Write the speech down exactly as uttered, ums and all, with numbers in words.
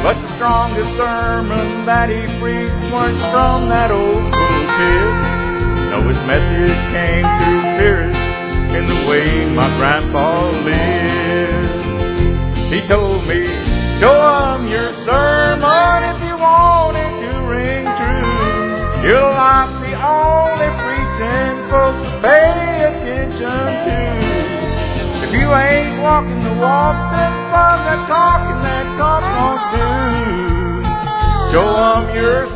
But the strongest sermon that he preached weren't from that old pulpit. No, his message came through Pyrrhus in the way my grandpa lived. He told me, show 'em your sermon if you want it to ring true. You'll like the only preaching folks pay attention to. If you ain't walking the walk, then fun that talking that talk won't do. Show 'em your